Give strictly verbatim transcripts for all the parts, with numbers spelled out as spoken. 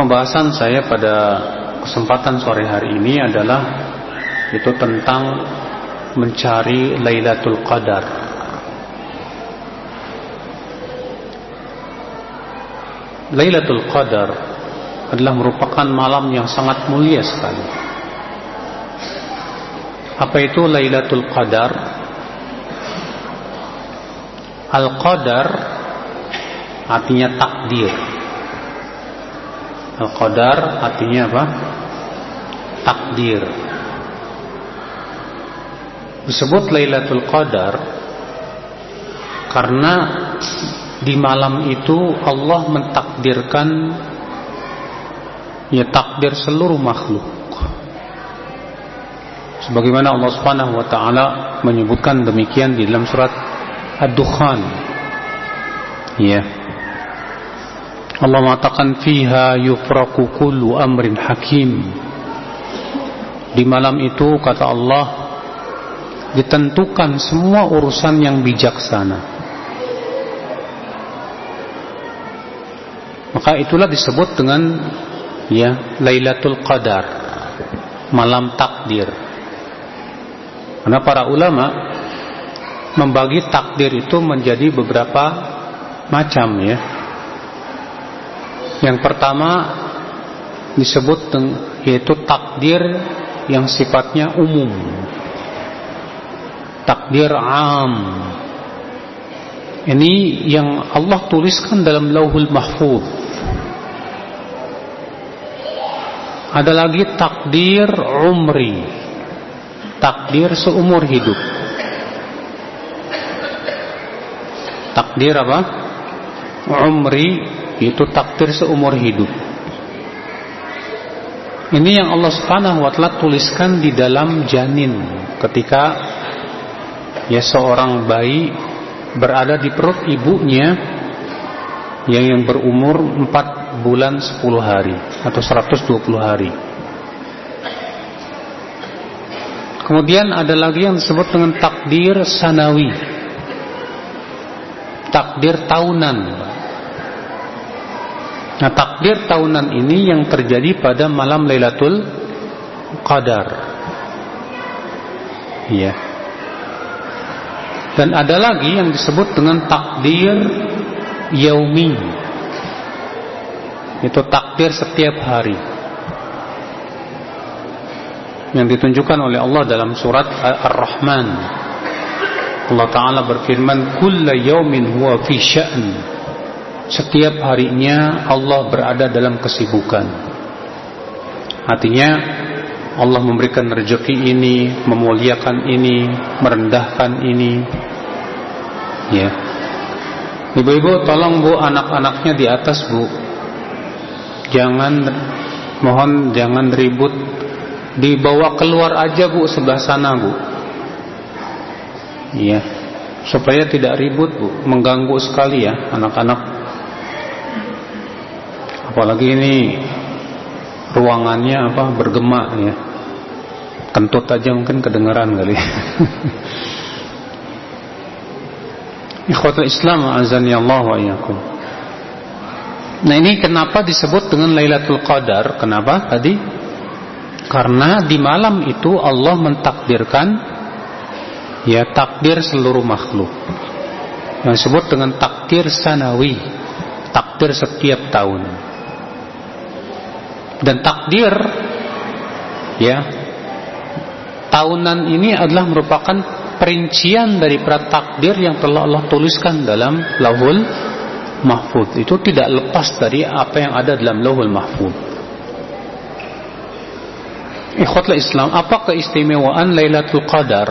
Pembahasan saya pada kesempatan sore hari ini adalah itu tentang mencari Lailatul Qadar. Lailatul Qadar adalah merupakan malam yang sangat mulia sekali. Apa itu Lailatul Qadar? Al-Qadar artinya takdir. Al-Qadar artinya apa? Takdir. Disebut Lailatul Qadar karena di malam itu Allah mentakdirkan ya takdir seluruh makhluk. Sebagaimana Allah Subhanahu wa taala menyebutkan demikian di dalam surat Ad-Dukhan. Ya. Allah mengatakan fiha yufraqu kullu amrin hakim. Di malam itu kata Allah ditentukan semua urusan yang bijaksana. Maka itulah disebut dengan ya Lailatul Qadar, malam takdir. Karena para ulama membagi takdir itu menjadi beberapa macam ya. Yang pertama disebut yaitu takdir yang sifatnya umum, takdir am. Ini yang Allah tuliskan dalam Lauhul Mahfuz. Ada lagi takdir umri, takdir seumur hidup. Takdir apa? Umri itu takdir seumur hidup. Ini yang Allah Subhanahu wa taala tuliskan di dalam janin ketika ya seorang bayi berada di perut ibunya yang yang berumur empat bulan sepuluh hari atau seratus dua puluh hari. Kemudian ada lagi yang disebut dengan takdir sanawi, takdir tahunan. Nah, takdir tahunan ini yang terjadi pada malam Lailatul Qadar. Iya. Dan ada lagi yang disebut dengan takdir yaumi. Itu takdir setiap hari. Yang ditunjukkan oleh Allah dalam surat Ar-Rahman. Allah Ta'ala berfirman, "Kulla yaumin huwa fi sya'n." Setiap harinya Allah berada dalam kesibukan. Artinya Allah memberikan rezeki ini, memuliakan ini, merendahkan ini. Ya. Ibu-ibu tolong Bu anak-anaknya di atas Bu. Jangan, mohon jangan ribut. Dibawa keluar aja Bu sebelah sana Bu. Iya. Supaya tidak ribut Bu, mengganggu sekali ya anak-anak. Apalagi ini ruangannya apa bergema ya, kentut aja mungkin kedengaran kali. Ikhwatul Islam azani Allah wa iyyakum. Nah ini kenapa disebut dengan Lailatul Qadar? Kenapa tadi? Karena di malam itu Allah mentakdirkan ya takdir seluruh makhluk. Yang disebut dengan takdir sanawi, takdir setiap tahun. Dan takdir ya tahunan ini adalah merupakan perincian daripada takdir yang telah Allah tuliskan dalam Lauhul Mahfuz. Itu tidak lepas dari apa yang ada dalam Lauhul Mahfuz. Ikhwatul Islam, apa keistimewaan Lailatul Qadar?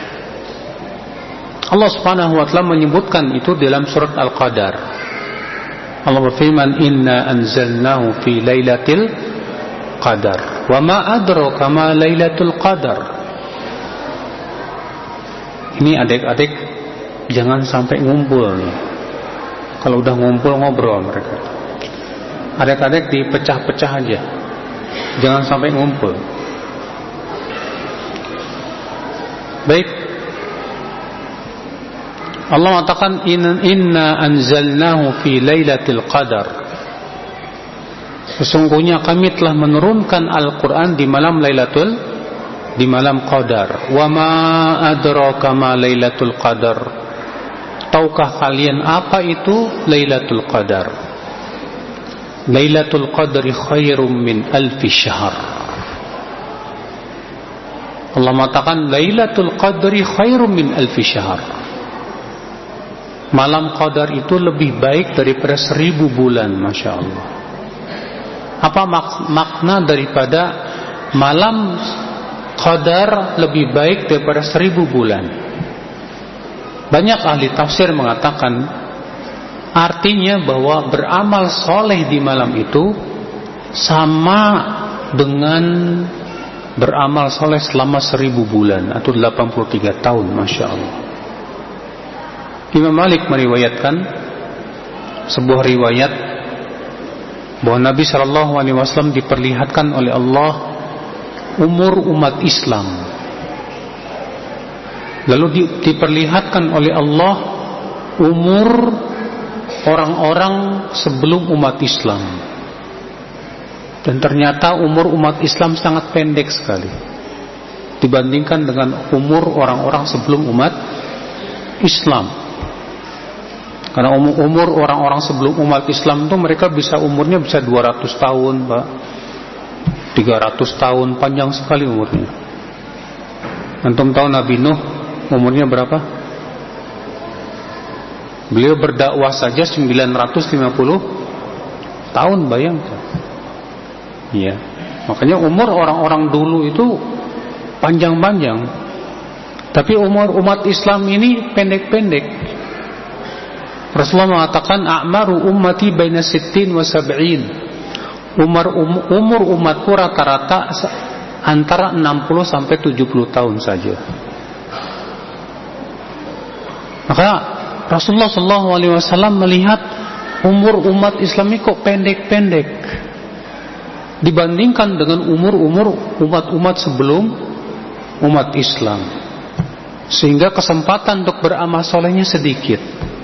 Allah Subhanahu wa taala menyebutkan itu dalam surat Al-Qadar. Allah berfirman, "Inna anzalnahu fi lailatil qadar. Wa ma adraka ma Lailatul Qadar." Ini adik-adik jangan sampai ngumpul nih. Kalau udah ngumpul ngobrol mereka. Adik-adik dipecah-pecah aja. Jangan sampai ngumpul. Baik. Allah mengatakan inna anzalnahu fi lailatul qadar. sesungguhnya kami telah menurunkan Al-Quran di malam Lailatul di malam Qadar. Wa ma adraka ma Lailatul Qadar. Tahukah kalian apa itu Lailatul Qadar? Lailatul Qadri khairum min alfi syahr. Allah mengatakan Lailatul Qadri khairum min alfi syahr. Malam Qadar itu lebih baik daripada seribu bulan. Masya Allah. Apa mak- makna daripada malam Qadar lebih baik daripada seribu bulan? Banyak ahli tafsir mengatakan artinya bahwa beramal soleh di malam itu sama dengan beramal soleh selama seribu bulan atau delapan puluh tiga tahun. Masya Allah. Imam Malik meriwayatkan sebuah riwayat bahwa Nabi shallallahu alaihi wasallam diperlihatkan oleh Allah umur umat Islam. Lalu di, diperlihatkan oleh Allah umur orang-orang sebelum umat Islam. Dan ternyata umur umat Islam sangat pendek sekali dibandingkan dengan umur orang-orang sebelum umat Islam. Karena umur, umur orang-orang sebelum umat Islam itu mereka bisa umurnya bisa dua ratus tahun, Pak. tiga ratus tahun, panjang sekali umurnya. Antum tahu Nabi Nuh umurnya berapa? Beliau berdakwah saja sembilan ratus lima puluh tahun, bayangkan. Iya. Makanya umur orang-orang dulu itu panjang-panjang. Tapi umur umat Islam ini pendek-pendek. Rasulullah mengatakan a'maru ummati baina sittin wa sab'in. Umur um, umur umatku rata-rata antara enam puluh sampai tujuh puluh tahun saja. Maka Rasulullah shallallahu alaihi wasallam melihat umur umat Islam ini kok pendek-pendek dibandingkan dengan umur-umur umat-umat sebelum umat Islam, sehingga kesempatan untuk beramal solehnya sedikit.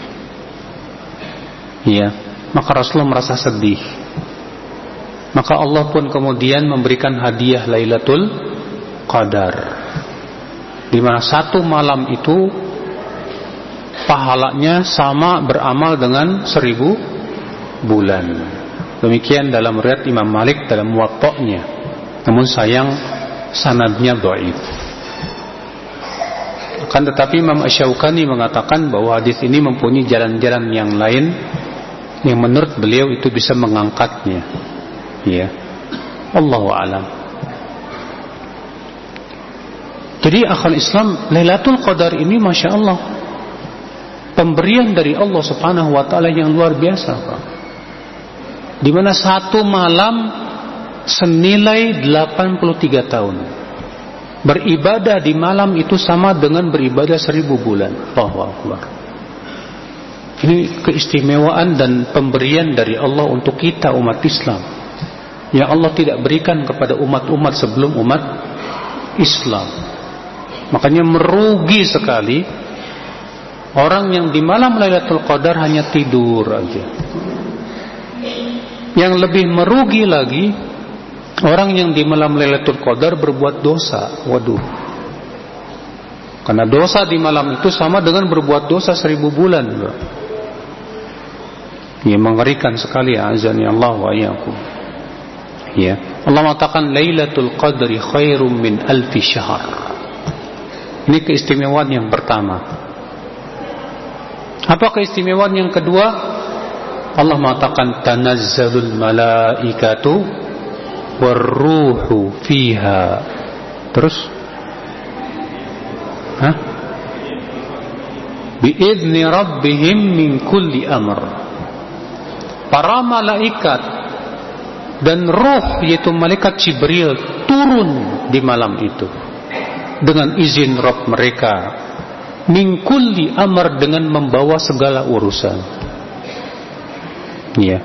Ya, maka Rasulullah merasa sedih. Maka Allah pun kemudian memberikan hadiah Lailatul Qadar, di mana satu malam itu pahalanya sama beramal dengan seribu bulan. Demikian dalam riwayat Imam Malik dalam Muwatta'nya. Namun sayang sanadnya dhaif. Kan tetapi Imam Asy-Syaukani mengatakan bahwa hadis ini mempunyai jalan-jalan yang lain yang menurut beliau itu bisa mengangkatnya. Ya. Allahu a'lam. Jadi akhal Islam, Lailatul Qadar ini Masya Allah pemberian dari Allah Subhanahu wa ta'ala yang luar biasa, Pak. Di mana satu malam senilai delapan puluh tiga tahun. Beribadah di malam itu sama dengan beribadah seribu bulan. Allahu Akbar. Ini keistimewaan dan pemberian dari Allah untuk kita umat Islam yang Allah tidak berikan kepada umat-umat sebelum umat Islam. Makanya merugi sekali orang yang di malam Lailatul Qadar hanya tidur aja. Yang lebih merugi lagi orang yang di malam Lailatul Qadar berbuat dosa. Waduh. Karena dosa di malam itu sama dengan berbuat dosa seribu bulan. Ya, mengerikan sekali. Azani Allah wa iyyakum. Ya, Allah mengatakan Lailatul Qadri khairum min alfi syahr. Ini keistimewaan yang pertama. Apa keistimewaan yang kedua? Allah mengatakan tanazzalul malaikatu warruhu fiha. Terus? Hah? Biizni rabbihim min kulli amr. Para malaikat dan ruh yaitu malaikat Jibril turun di malam itu dengan izin Rabb mereka. Min kulli amr, dengan membawa segala urusan. Ya.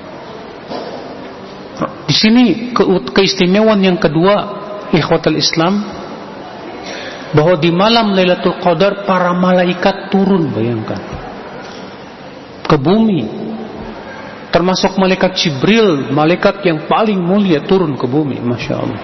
Di sini ke keistimewaan yang kedua, ikhwatul Islam, bahwa di malam Lailatul Qadar para malaikat turun, bayangkan, ke bumi termasuk malaikat Jibril, malaikat yang paling mulia turun ke bumi, Masya Allah.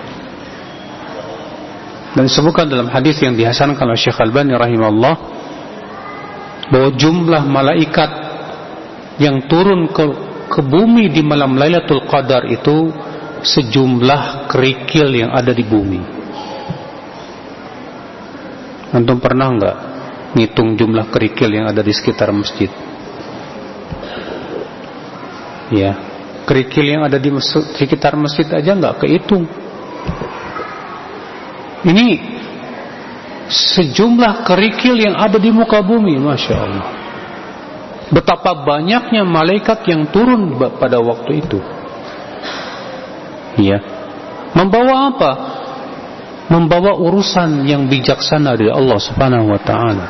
Dan disebutkan dalam hadis yang dihasankan oleh Syekh Albani rahimahullah, bahwa jumlah malaikat yang turun ke, ke bumi di malam Lailatul Qadar itu sejumlah kerikil yang ada di bumi. Antum pernah enggak ngitung jumlah kerikil yang ada di sekitar masjid? Ya, kerikil yang ada di masjid, sekitar masjid aja enggak kehitung. Ini sejumlah kerikil yang ada di muka bumi, Masya Allah. Betapa banyaknya malaikat yang turun pada waktu itu. Ya, membawa apa? Membawa urusan yang bijaksana dari Allah Subhanahu wa ta'ala.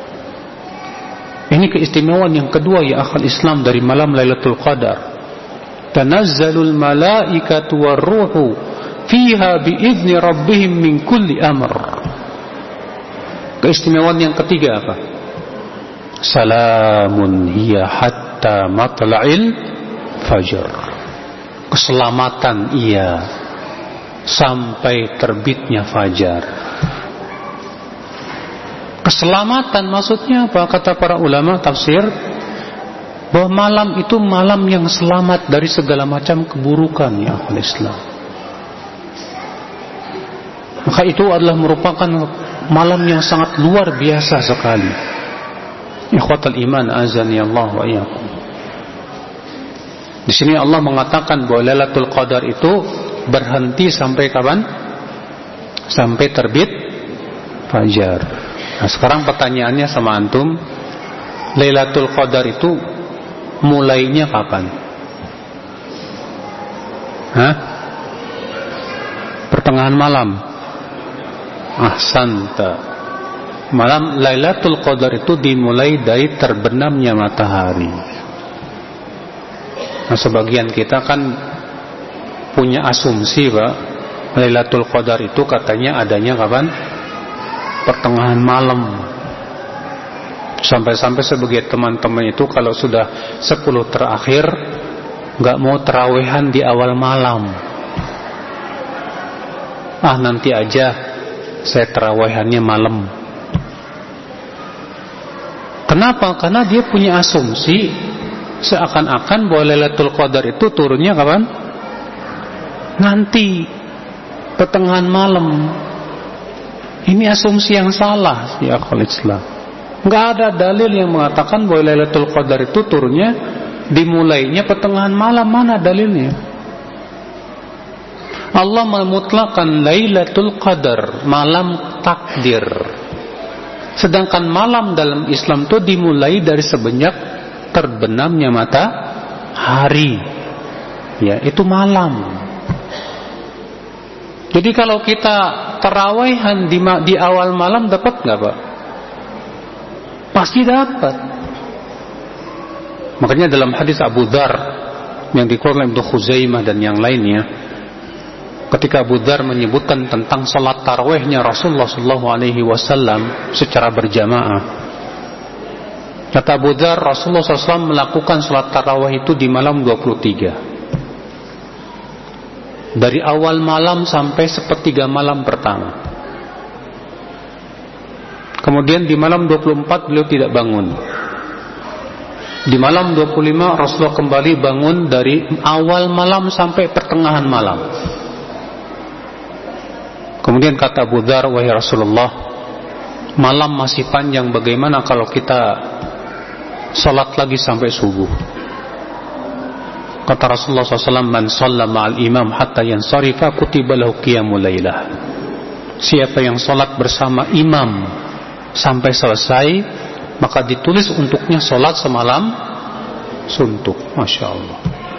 Ini keistimewaan yang kedua ya akhal Islam dari malam Lailatul Qadar. Tanazzalul malaikatu warruhu fiha biizni rabbihim min kulli amr. Keistimewaan yang ketiga apa? Salamun hiya hatta matla'il fajr. Keselamatan ia sampai terbitnya fajar. Keselamatan maksudnya apa? Kata para ulama tafsir, bahwa malam itu malam yang selamat dari segala macam keburukan ya ahlul Islam. Maka itu adalah merupakan malam yang sangat luar biasa sekali. Ikhwatal iman azani Allah wa iyyakum. Di sini Allah mengatakan bahwa Lailatul Qadar itu berhenti sampai kapan? Sampai terbit fajar. Nah, sekarang pertanyaannya sama antum, Lailatul Qadar itu mulainya kapan? Hah? Pertengahan malam. Ahsanta. Malam Lailatul Qadar itu dimulai dari terbenamnya matahari. Nah, sebagian kita kan punya asumsi Pak, Lailatul Qadar itu katanya adanya kapan? Pertengahan malam. Sampai-sampai sebagian teman-teman itu kalau sudah sepuluh terakhir gak mau terawehan di awal malam. Ah nanti aja saya terawehannya malam. Kenapa? Karena dia punya asumsi seakan-akan bahwa Lailatul Qadar itu turunnya kapan? Nanti pertengahan malam. Ini asumsi yang salah ya akhwal Islam. Enggak ada dalil yang mengatakan bahwa Lailatul Qadar itu turunnya dimulainya pertengahan malam. Mana dalilnya? Allah memutlakan Lailatul Qadar, malam takdir. Sedangkan malam dalam Islam itu dimulai dari semenjak terbenamnya matahari. Ya, itu malam. Jadi kalau kita tarawehan di, di awal malam dapat nggak Pak? Pasti dapat. Makanya dalam hadis Abu Dzar yang dikeluarkan oleh Ibnu Khuzaimah dan yang lainnya, ketika Abu Dzar menyebutkan tentang salat tarawihnya Rasulullah Shallallahu Alaihi Wasallam secara berjamaah, kata Abu Dzar, Rasulullah shallallahu alaihi wasallam melakukan salat tarawih itu di malam dua puluh tiga. Dari awal malam sampai sepertiga malam pertama. Kemudian di malam dua puluh empat beliau tidak bangun. Di malam dua puluh lima Rasulullah kembali bangun dari awal malam sampai pertengahan malam. Kemudian kata Abu Dzar, wahai Rasulullah, malam masih panjang, bagaimana kalau kita salat lagi sampai subuh? Kata Rasulullah shallallahu alaihi wasallam, man shalla ma'al imam hatta yansarifa kutiba lahu qiyamul lailah. Siapa yang salat bersama imam sampai selesai, maka ditulis untuknya salat semalam suntuk. Masya Allah.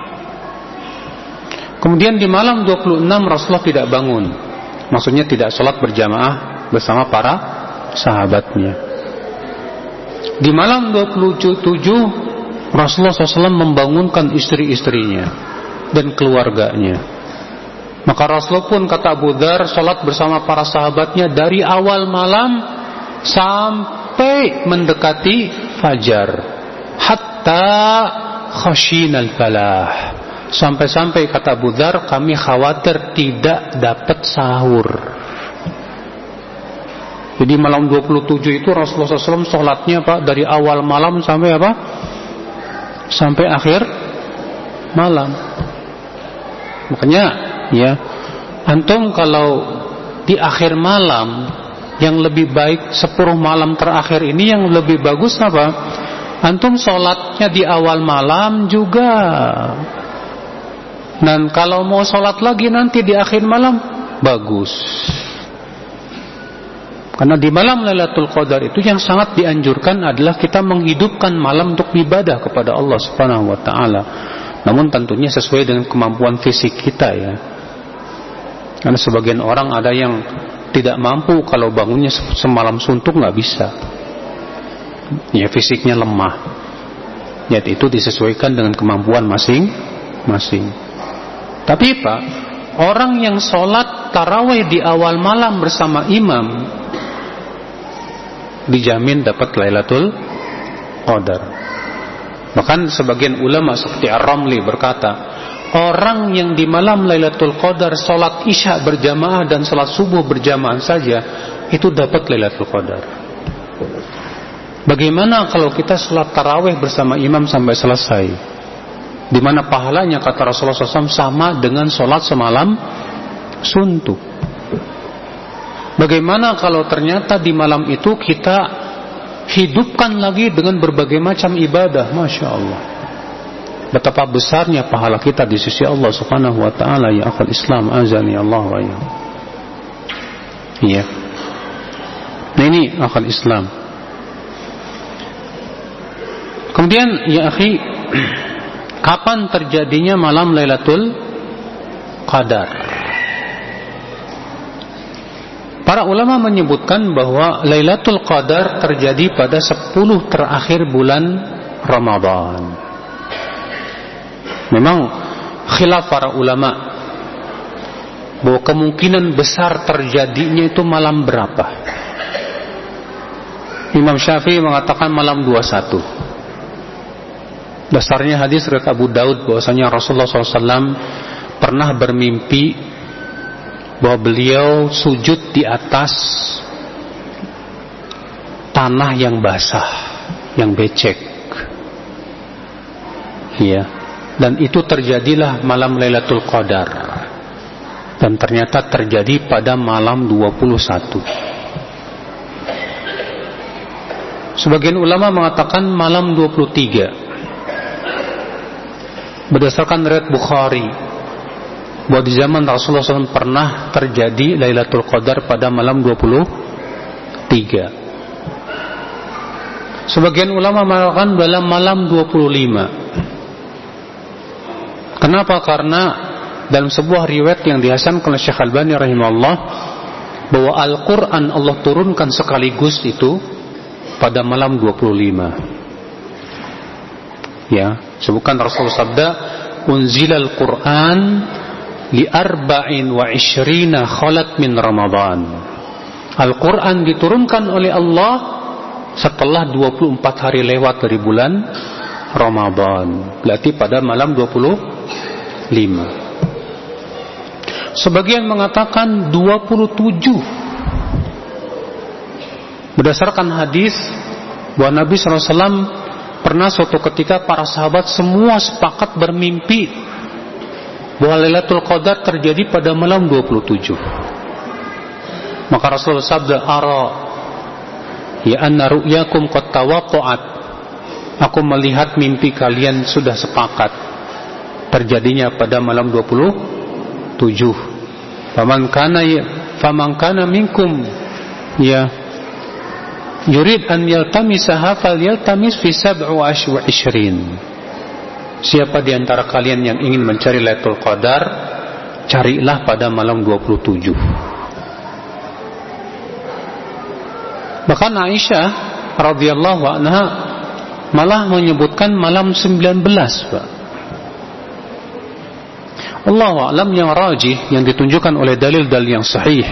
Kemudian di malam dua puluh enam Rasulullah tidak bangun. Maksudnya tidak salat berjamaah bersama para sahabatnya. Di malam dua puluh tujuh Rasulullah shallallahu alaihi wasallam membangunkan istri-istrinya dan keluarganya. Maka Rasulullah pun, kata Abu Dzar, salat bersama para sahabatnya dari awal malam sampai mendekati fajar, hatta khashinal falah. Sampai-sampai kata Abu Dzar, kami khawatir tidak dapat sahur. Jadi malam dua puluh tujuh itu Rasulullah shallallahu alaihi wasallam sholatnya apa? Dari awal malam sampai apa? Sampai akhir malam. Makanya ya, antum kalau di akhir malam yang lebih baik, sepuluh malam terakhir ini yang lebih bagus apa? Antum sholatnya di awal malam juga. Dan kalau mau sholat lagi nanti di akhir malam, bagus. Karena di malam Lailatul Qadar itu yang sangat dianjurkan adalah kita menghidupkan malam untuk ibadah kepada Allah Subhanahu wa taala. Namun tentunya sesuai dengan kemampuan fisik kita ya. Karena sebagian orang ada yang tidak mampu, kalau bangunnya semalam suntuk nggak bisa. Ya fisiknya lemah. Ya itu disesuaikan dengan kemampuan masing-masing. Tapi Pak, orang yang sholat tarawih di awal malam bersama imam dijamin dapat Lailatul Qadar. Bahkan sebagian ulama seperti Ar-Ramli berkata, orang yang di malam Lailatul Qadar sholat isya berjamaah dan sholat subuh berjamaah saja, itu dapat Lailatul Qadar. Bagaimana kalau kita sholat tarawih bersama imam sampai selesai, di mana pahalanya kata Rasulullah shallallahu alaihi wasallam sama dengan sholat semalam suntuk. Bagaimana kalau ternyata di malam itu kita hidupkan lagi dengan berbagai macam ibadah? Masya Allah, betapa besarnya pahala kita di sisi Allah Subhanahu wa taala. Ya akhul Islam, azani Allah wa ya. Iya. Nah ini akhul Islam. Kemudian ya akhi, kapan terjadinya malam Lailatul Qadar? Para ulama menyebutkan bahwa Lailatul Qadar terjadi pada sepuluh terakhir bulan Ramadan. Memang khilaf para ulama bahwa kemungkinan besar terjadinya itu malam berapa. Imam Syafi'i mengatakan malam dua puluh satu. Dasarnya hadis riwayat Abu Daud bahwasanya Rasulullah shallallahu alaihi wasallam pernah bermimpi bahwa beliau sujud di atas tanah yang basah, yang becek. Iya. Dan itu terjadilah malam Lailatul Qadar. Dan ternyata terjadi pada malam dua puluh satu. Sebagian ulama mengatakan malam dua puluh tiga. Berdasarkan riwayat Bukhari bahwa di zaman Rasulullah shallallahu alaihi wasallam pernah terjadi Lailatul Qadar pada malam dua puluh tiga. Sebagian ulama mengatakan dalam malam dua puluh lima. Kenapa? Karena dalam sebuah riwayat yang dihasankan oleh Syekh Albani rahimahullah bahwa Al-Quran Allah turunkan sekaligus itu pada malam dua puluh lima. Ya, sebutkan Rasulullah sabda, unzilal Quran li arba'in wa ishrina khalat min Ramadan. Al-Quran diturunkan oleh Allah setelah dua puluh empat hari lewat dari bulan Ramadan. Berarti pada malam dua puluh lima. Sebagian mengatakan dua puluh tujuh. Berdasarkan hadis bahwa Nabi shallallahu alaihi wasallam pernah suatu ketika para sahabat semua sepakat bermimpi bahwa Lailatul Qadar terjadi pada malam dua puluh tujuh. Maka Rasulullah sabda, ara ya anna ru'yakum qad tawaqqa'at. Aku melihat mimpi kalian sudah sepakat terjadinya pada malam dua puluh tujuh. Faman kana faman kana minkum ya yurid an yaltamisaha falyaltamis fi sab'i wa ishrin. Siapa di antara kalian yang ingin mencari Lailatul Qadar, carilah pada malam dua puluh tujuh. Bahkan Aisyah radhiyallahu anha malah menyebutkan malam sembilan belas, Pak. Allahu a'lam, yang rajih, yang ditunjukkan oleh dalil-dalil yang sahih,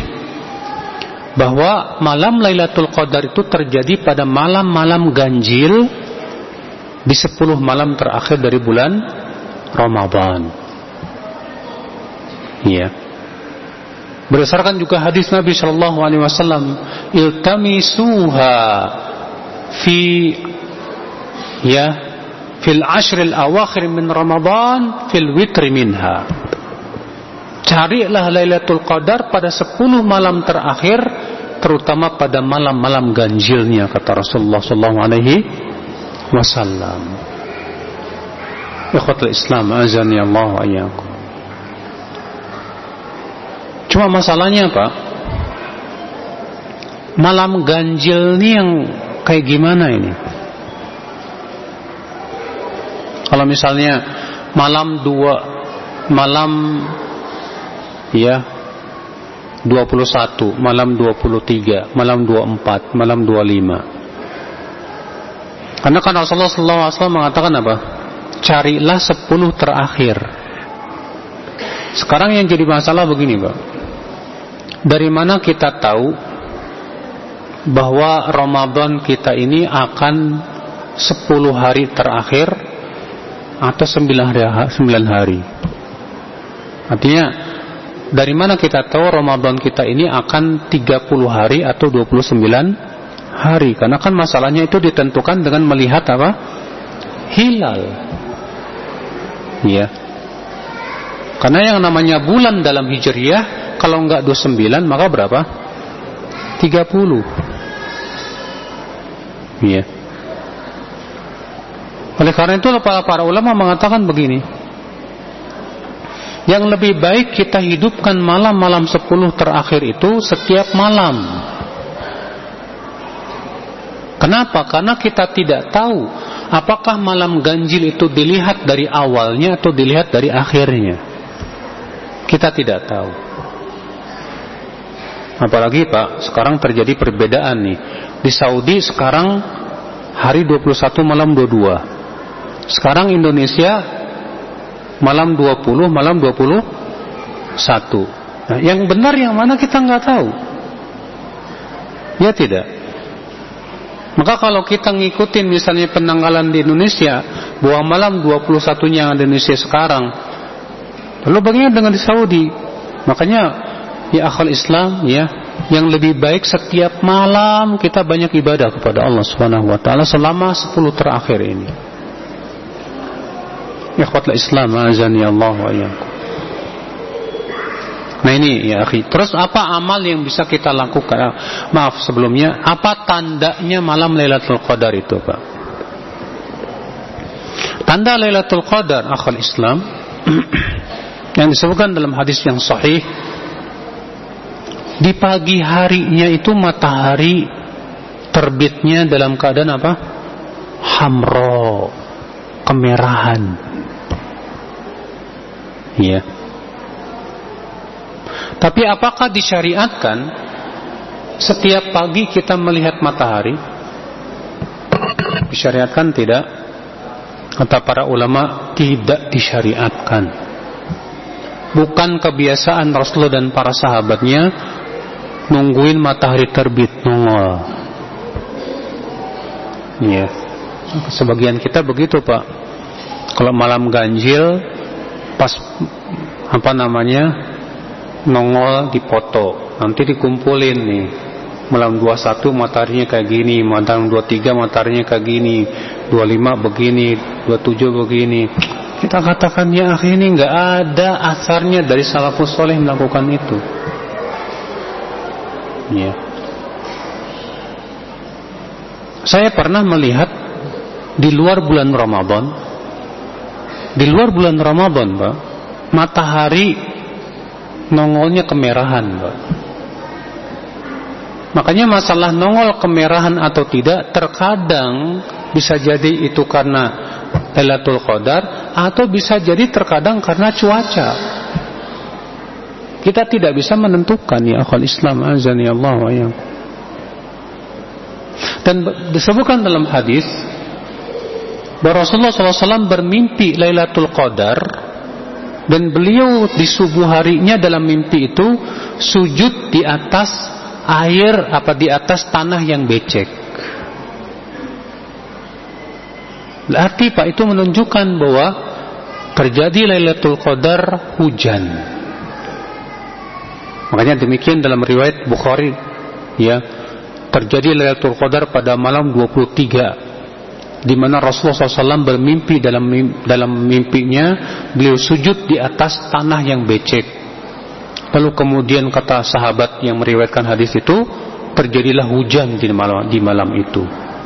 bahwa malam Lailatul Qadar itu terjadi pada malam-malam ganjil di sepuluh malam terakhir dari bulan Ramadan. Iya. Berdasarkan juga hadis Nabi Shallallahu Alaihi Wasallam, iltamisuha fi ya fil ashril awakhir min Ramadan fil witri minha. Carilah Lailatul Qadar pada sepuluh malam terakhir, terutama pada malam-malam ganjilnya, kata Rasulullah Shallallahu Alaihi Wasallam. Ikhwatul Islam, azani Allah wa iyyakum. Cuma masalahnya apa? Malam ganjil ini yang kayak gimana ini? Kalau misalnya malam dua, malam ya dua puluh satu, malam dua puluh tiga, malam dua puluh empat, malam dua puluh lima. Karena kan Rasulullah shallallahu alaihi wasallam mengatakan apa? Carilah sepuluh terakhir. Sekarang yang jadi masalah begini, Pak. Dari mana kita tahu bahwa Ramadan kita ini akan sepuluh hari terakhir atau sembilan hari? Artinya, dari mana kita tahu Ramadan kita ini akan tiga puluh hari atau dua puluh sembilan hari? Karena kan masalahnya itu ditentukan dengan melihat apa? Hilal. Ya. Karena yang namanya bulan dalam Hijriyah, kalau enggak dua puluh sembilan maka berapa? tiga puluh. Ya. Oleh karena itu para para ulama mengatakan begini, yang lebih baik kita hidupkan malam-malam sepuluh terakhir itu setiap malam. Kenapa? Karena kita tidak tahu apakah malam ganjil itu dilihat dari awalnya atau dilihat dari akhirnya. Kita tidak tahu. Apalagi Pak, sekarang terjadi perbedaan nih. Di Saudi sekarang hari dua puluh satu malam dua puluh dua. Sekarang Indonesia malam dua puluh, malam dua puluh satu. Nah, yang benar yang mana kita nggak tahu. Ya tidak. Maka kalau kita ngikutin misalnya penanggalan di Indonesia bahwa malam dua puluh satunya Indonesia sekarang, lalu bagaimana dengan di Saudi? Makanya ya akhal Islam ya, yang lebih baik setiap malam kita banyak ibadah kepada Allah Subhanahu wa taala selama sepuluh terakhir ini. Ikhwatul Islam, azani Allah wa iyyakum. Nah ini ya akhi. Terus apa amal yang bisa kita lakukan? Maaf sebelumnya, apa tandanya malam Lailatul Qadar itu, Pak? Tanda Lailatul Qadar akhal Islam yang disebutkan dalam hadis yang sahih, di pagi harinya itu matahari terbitnya dalam keadaan apa? Hamra, kemerahan. Ya. Tapi apakah disyariatkan setiap pagi kita melihat matahari? Disyariatkan tidak? Kata para ulama, tidak disyariatkan. Bukan kebiasaan Rasulullah dan para sahabatnya nungguin matahari terbit nongol. Iya. Sebagian kita begitu, Pak. Kalau malam ganjil pas apa namanya nongol dipoto, nanti dikumpulin nih. Malam dua puluh satu mataharinya kayak gini, malam dua puluh tiga mataharinya kayak gini, dua puluh lima begini, dua puluh tujuh begini. Kita katakan ya akhi, ini nggak ada asarnya dari salafus soleh melakukan itu. Ya. Saya pernah melihat di luar bulan Ramadan, di luar bulan Ramadan, Pak, matahari nongolnya kemerahan, Pak. Makanya masalah nongol kemerahan atau tidak terkadang bisa jadi itu karena Lailatul Qadar, atau bisa jadi terkadang karena cuaca. Kita tidak bisa menentukan ya akhwal Islam, azani Allah wa iyyakum. Dan disebutkan dalam hadis bahwa Rasulullah shallallahu alaihi wasallam bermimpi Lailatul Qadar, dan beliau di subuh harinya dalam mimpi itu sujud di atas air, apa di atas tanah yang becek. Berarti Pak itu menunjukkan bahwa terjadi Lailatul Qadar hujan. Makanya demikian dalam riwayat Bukhari, ya, terjadi Lailatul Qadar pada malam dua puluh tiga, di mana Rasulullah shallallahu alaihi wasallam bermimpi dalam dalam mimpinya beliau sujud di atas tanah yang becek. Lalu kemudian kata sahabat yang meriwayatkan hadis itu, terjadilah hujan di malam di malam itu.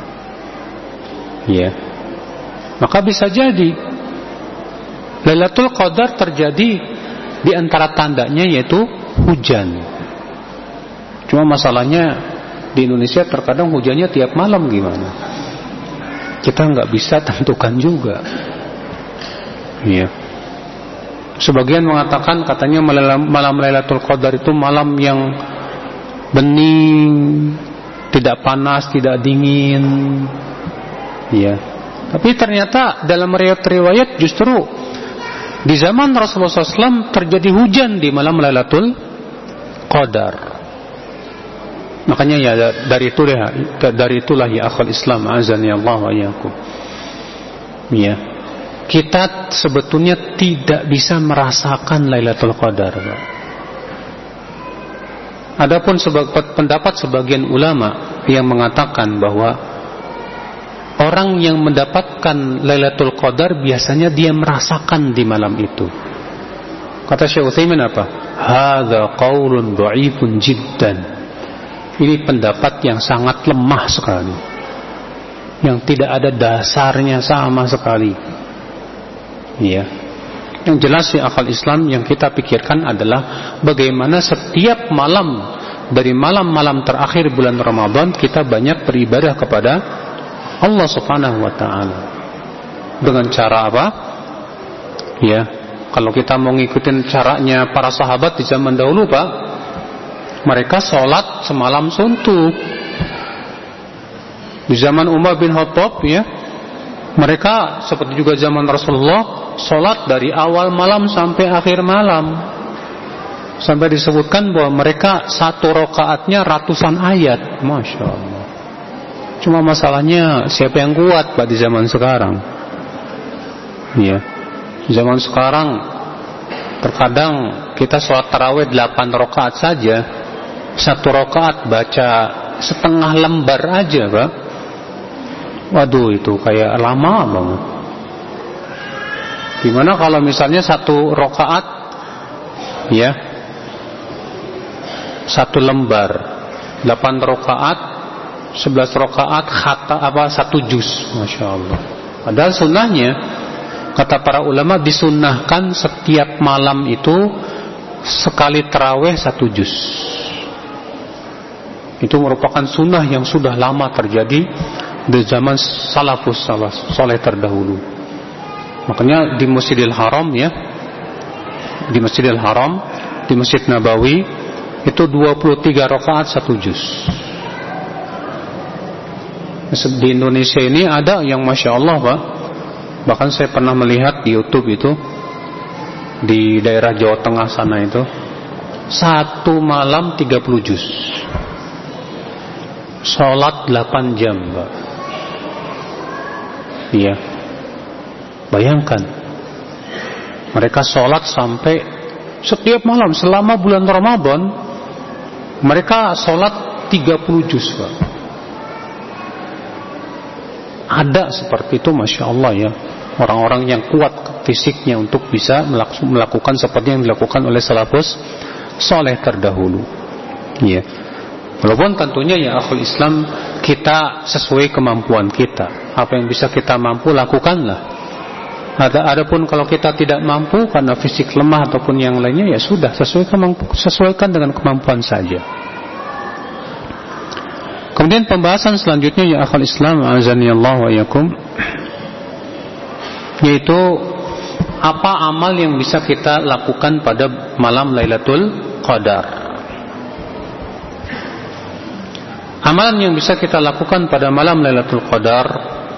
Ya. Maka bisa jadi Lailatul Qadar terjadi di antara tandanya yaitu hujan. Cuma masalahnya di Indonesia terkadang hujannya tiap malam gimana? Kita nggak bisa tentukan juga. Ya. Sebagian mengatakan katanya malam, malam Lailatul Qadar itu malam yang bening, tidak panas, tidak dingin. Ya. Tapi ternyata dalam riwayat-riwayat justru di zaman Rasulullah shallallahu alaihi wasallam terjadi hujan di malam Lailatul Qadar. Makanya ya dari itu ya, dari itulah ya akhul Islam azani Allah wa iyyakum. Ya. Kita sebetulnya tidak bisa merasakan Lailatul Qadar. Adapun sebab, pendapat sebagian ulama yang mengatakan bahwa orang yang mendapatkan Lailatul Qadar biasanya dia merasakan di malam itu. Kata Syekh Utsaimin apa? Hadza qaulun dha'ifun jiddan. Ini pendapat yang sangat lemah sekali, yang tidak ada dasarnya sama sekali. Ya. Yang jelas ya akal Islam yang kita pikirkan adalah bagaimana setiap malam dari malam-malam terakhir bulan Ramadan kita banyak beribadah kepada Allah subhanahu wa ta'ala. Dengan cara apa? Ya, kalau kita mau ngikutin caranya para sahabat di zaman dahulu Pak, mereka sholat semalam suntuk. Di zaman Umar bin Khattab ya, mereka seperti juga zaman Rasulullah, sholat dari awal malam sampai akhir malam. Sampai disebutkan bahwa mereka satu rakaatnya ratusan ayat. Masya Allah. Cuma masalahnya siapa yang kuat Pak di zaman sekarang? Ya, zaman sekarang terkadang kita sholat tarawih delapan rakaat saja, satu rakaat baca setengah lembar aja Pak. Waduh itu kayak lama banget. Gimana kalau misalnya satu rakaat, ya, satu lembar, delapan rakaat. sebelas rakaat khata apa satu juz, masya Allah. Padahal sunnahnya kata para ulama disunnahkan setiap malam itu sekali tarawih satu juz. Itu merupakan sunnah yang sudah lama terjadi di zaman salafus saleh terdahulu. Makanya di Masjidil Haram ya, di Masjidil Haram, di Masjid Nabawi itu dua puluh tiga rakaat satu juz. Di Indonesia ini ada yang masya Allah Pak, bahkan saya pernah melihat di YouTube itu di daerah Jawa Tengah sana itu satu malam tiga puluh juz, sholat delapan jam Pak. Iya, bayangkan mereka sholat sampai setiap malam selama bulan Ramadan mereka sholat tiga puluh juz Pak. Ada seperti itu masya Allah ya, orang-orang yang kuat fisiknya untuk bisa melakukan seperti yang dilakukan oleh salafus soleh terdahulu. Ya, walaupun tentunya ya akhul Islam kita sesuai kemampuan kita, apa yang bisa kita mampu lakukanlah. Ada, adapun kalau kita tidak mampu karena fisik lemah ataupun yang lainnya ya sudah sesuai kemampu, sesuaikan dengan kemampuan saja. Kemudian pembahasan selanjutnya ya akhul Islam azani Allah wa iyyakum, yaitu apa amal yang bisa kita lakukan pada malam Lailatul Qadar. Amalan yang bisa kita lakukan pada malam Lailatul Qadar,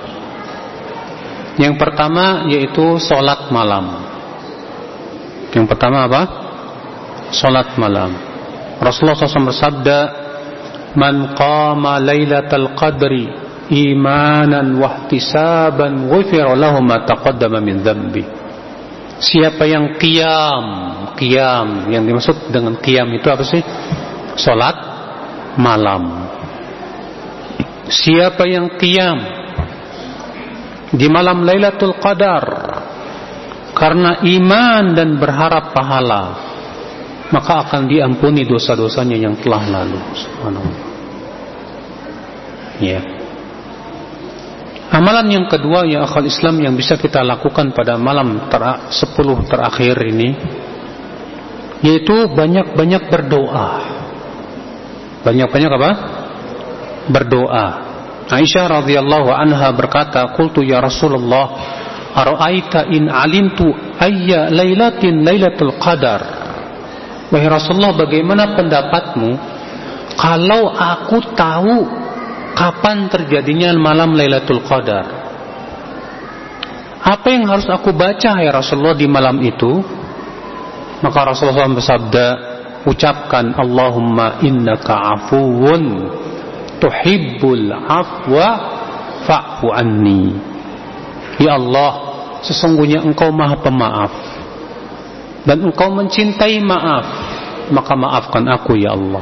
yang pertama yaitu salat malam. Yang pertama apa? Salat malam. Rasulullah shallallahu alaihi wasallam bersabda, man qama lailatal qadri imanan wahtisaban ghufira lahu ma taqaddama min dhanbi. Siapa yang qiyam, qiyam yang dimaksud dengan qiyam itu apa sih? Salat malam. Siapa yang qiyam di malam Lailatul Qadar karena iman dan berharap pahala, maka akan diampuni dosa-dosanya yang telah lalu. Subhanallah. Ya. Amalan yang kedua ya akhwal Islam yang bisa kita lakukan pada malam ter- sepuluh terakhir ini, yaitu banyak-banyak berdoa. Banyak-banyak apa? Berdoa. Aisyah radhiyallahu anha berkata, "Qultu ya Rasulullah, ara'aita in alimtu ayya lailatin lailatul qadar?" Wahai Rasulullah, bagaimana pendapatmu kalau aku tahu kapan terjadinya malam Lailatul Qadar? Apa yang harus aku baca ya Rasulullah di malam itu? Maka Rasulullah bersabda, ucapkan Allahumma innaka afuwun tuhibbul afwa fa'fu anni. Ya Allah, sesungguhnya Engkau Maha Pemaaf dan Engkau mencintai maaf, maka maafkan aku ya Allah.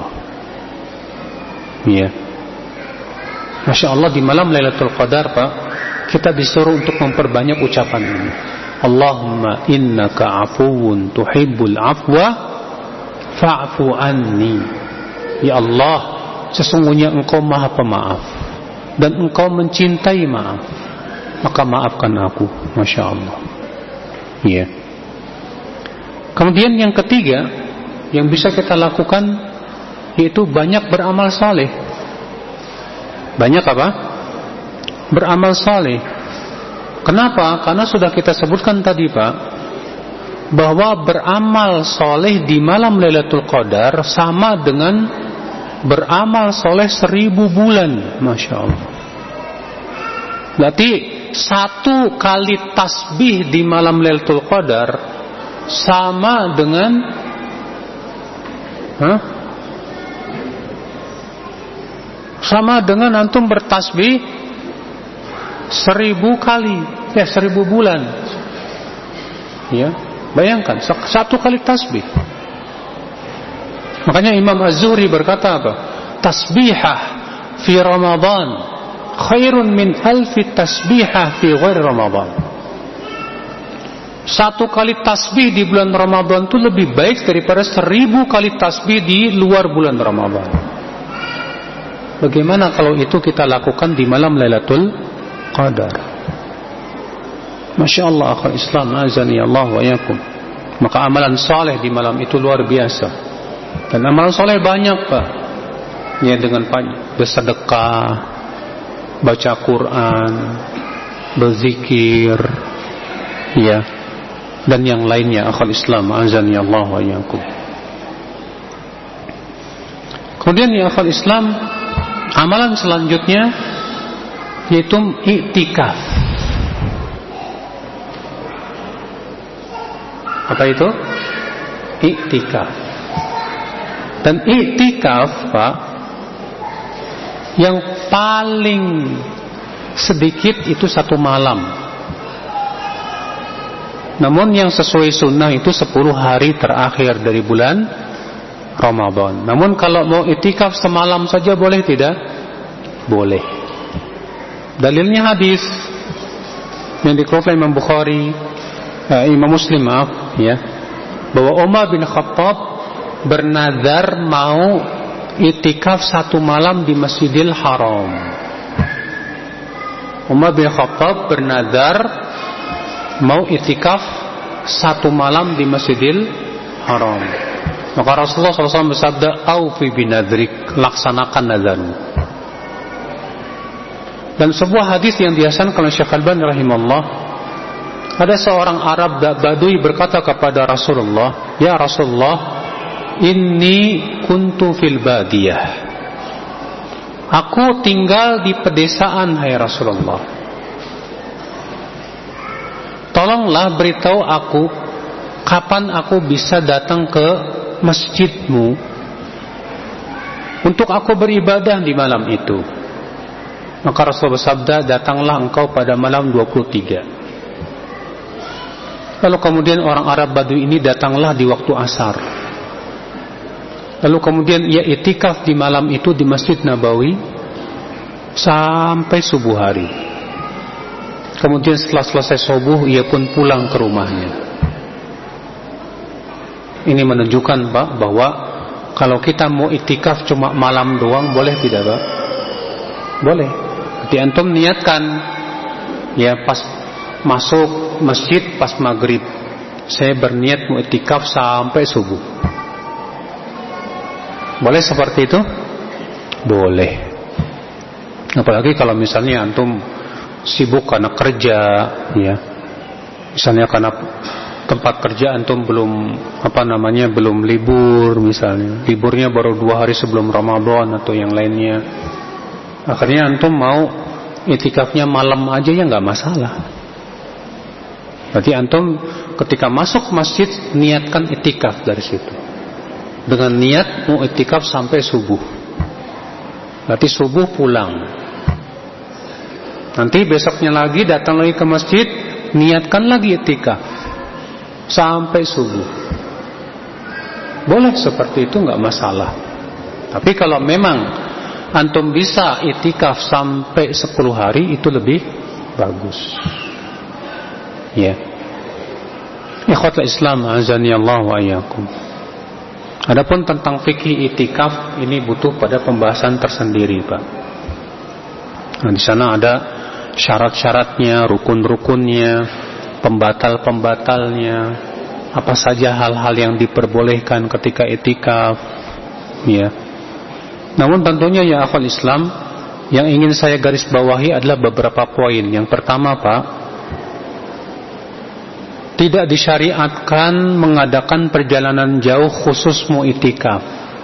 Ya. Masya Allah, di malam Lailatul Qadar Pak, kita disuruh untuk memperbanyak ucapan ini. Allahumma innaka afuwun tuhibbul afwa fa'fu anni. Ya Allah, sesungguhnya Engkau Maha Pemaaf dan Engkau mencintai maaf, maka maafkan aku. Masya Allah. Ya. Kemudian yang ketiga yang bisa kita lakukan yaitu banyak beramal saleh. Banyak apa? Beramal saleh. Kenapa? Karena sudah kita sebutkan tadi Pak, bahwa beramal saleh di malam Lailatul Qadar sama dengan beramal saleh seribu bulan. Masya Allah. Berarti satu kali tasbih di malam Lailatul Qadar sama dengan Hah? Sama dengan antum bertasbih seribu kali, ya seribu bulan. Ya, bayangkan satu kali tasbih. Makanya Imam Az-Zuhri berkata apa? Tasbihah fi Ramadan khairun min alfi tasbihah fi ghairi Ramadan. Satu kali tasbih di bulan Ramadan itu lebih baik daripada seribu kali tasbih di luar bulan Ramadan. Bagaimana kalau itu kita lakukan di malam Lailatul Qadar? Masya Allah, akhwal Islam, azani Allah wa yakum. Maka amalan saleh di malam itu luar biasa. Dan amalan saleh banyak Pak. Ya, dengan bersedekah, baca Quran, berzikir, ya, dan yang lainnya, akhwal Islam, azani Allah wa yakum. Kemudian ya akhwal Islam, amalan selanjutnya yaitu i'tikaf. Apa itu? I'tikaf. Dan i'tikaf Pak, yang paling sedikit itu satu malam. Namun yang sesuai sunnah itu sepuluh hari terakhir dari bulan Ramadan. Namun kalau mau i'tikaf semalam saja boleh tidak? Boleh. Dalilnya hadis yang dikeluarkan Imam Bukhari, eh, Imam Muslim maaf, ya, bahwa Umar bin Khattab bernazar mau i'tikaf satu malam di Masjidil Haram. Umar bin Khattab bernazar mau i'tikaf satu malam di Masjidil Haram. Maka Rasulullah shallallahu alaihi wasallam bersabda, "Aufi binadrik," laksanakan nazarmu. Dan sebuah hadis yang dihasankan oleh Syekh Al-Albani rahimahullah, ada seorang Arab Badui berkata kepada Rasulullah, "Ya Rasulullah, inni kuntu fil badiyah." Aku tinggal di pedesaan, hai Rasulullah. Tolonglah beritahu aku kapan aku bisa datang ke masjidmu untuk aku beribadah di malam itu. Maka Rasulullah bersabda, datanglah engkau pada malam dua puluh tiga. Lalu kemudian orang Arab Badui ini datanglah di waktu asar. Lalu kemudian ia itikaf di malam itu di Masjid Nabawi sampai subuh hari. Kemudian setelah selesai subuh ia pun pulang ke rumahnya. Ini menunjukkan Pak bahwa kalau kita mau itikaf cuma malam doang boleh tidak Pak? Boleh. Jadi antum niatkan ya pas masuk masjid pas maghrib, saya berniat mau itikaf sampai subuh. Boleh seperti itu? Boleh. Apalagi kalau misalnya antum sibuk karena kerja, ya, misalnya karena tempat kerja antum belum apa namanya belum libur, misalnya liburnya baru dua hari sebelum Ramadan atau yang lainnya. Akhirnya antum mau itikafnya malam aja ya nggak masalah. Berarti antum ketika masuk masjid niatkan itikaf dari situ. Dengan niat mau itikaf sampai subuh. Berarti subuh pulang. Nanti besoknya lagi datang lagi ke masjid, niatkan lagi itikaf sampai subuh. Boleh seperti itu nggak masalah. Tapi kalau memang antum bisa itikaf sampai sepuluh hari itu lebih bagus. Ya. Ikhwatul Islam azani Allah wa iyyakum. Adapun tentang fikih itikaf ini butuh pada pembahasan tersendiri, Pak. Nah, di sana ada syarat-syaratnya, rukun-rukunnya, pembatal-pembatalnya, apa saja hal-hal yang diperbolehkan ketika itikaf, ya. Namun tentunya ya akhwal Islam, yang ingin saya garis bawahi adalah beberapa poin. Yang pertama Pak, tidak disyariatkan mengadakan perjalanan jauh khusus mau itikaf.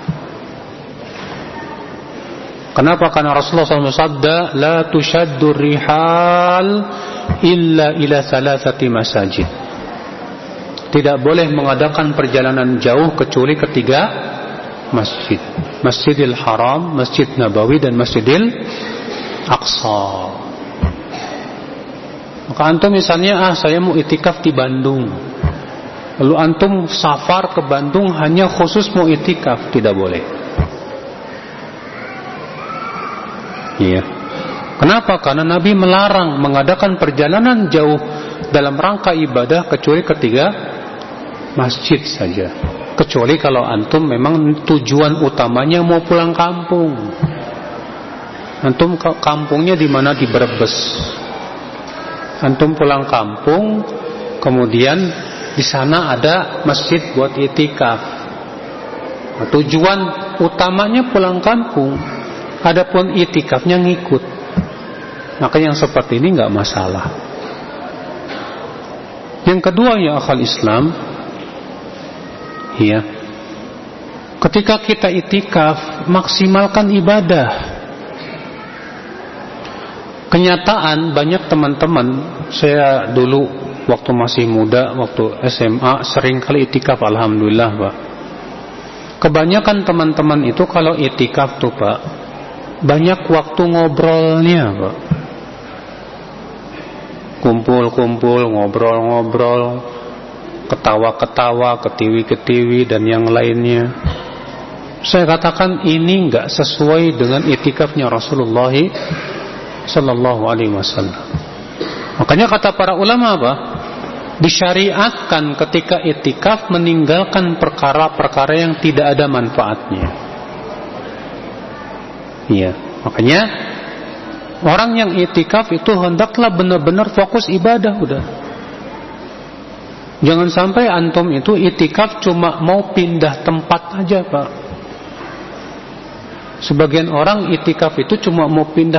Kenapa? Karena Rasulullah shallallahu alaihi wasallam bersabda, la tushaddur rihal illa ila thalathati masajid. Tidak boleh mengadakan perjalanan jauh kecuali ketiga masjid. Masjidil Haram, Masjid Nabawi, dan Masjidil Aqsa. Maka antum misalnya, ah saya mau itikaf di Bandung, lalu antum safar ke Bandung hanya khusus mau itikaf, tidak boleh. Iya. Kenapa? Karena Nabi melarang mengadakan perjalanan jauh dalam rangka ibadah kecuali ketiga masjid saja. Kecuali kalau antum memang tujuan utamanya mau pulang kampung. Antum kampungnya di mana? Di Brebes. Antum pulang kampung, kemudian di sana ada masjid buat itikaf. Nah, tujuan utamanya pulang kampung. Adapun itikafnya ngikut. Maka yang seperti ini nggak masalah. Yang kedua ya akhal Islam, ya, ketika kita itikaf maksimalkan ibadah. Kenyataan banyak teman-teman, saya dulu waktu masih muda, waktu S M A sering kali itikaf, alhamdulillah Pak. Kebanyakan teman-teman itu kalau itikaf tuh Pak, banyak waktu ngobrolnya Pak. Kumpul-kumpul, ngobrol-ngobrol, ketawa-ketawa, ketiwi-ketiwi dan yang lainnya. Saya katakan ini enggak sesuai dengan itikafnya Rasulullah sallallahu alaihi wasallam. Makanya kata para ulama apa? Disyariatkan ketika itikaf meninggalkan perkara-perkara yang tidak ada manfaatnya. Iya, makanya orang yang itikaf itu hendaklah benar-benar fokus ibadah udah. Jangan sampai antum itu itikaf cuma mau pindah tempat aja Pak. Sebagian orang itikaf itu cuma mau pindah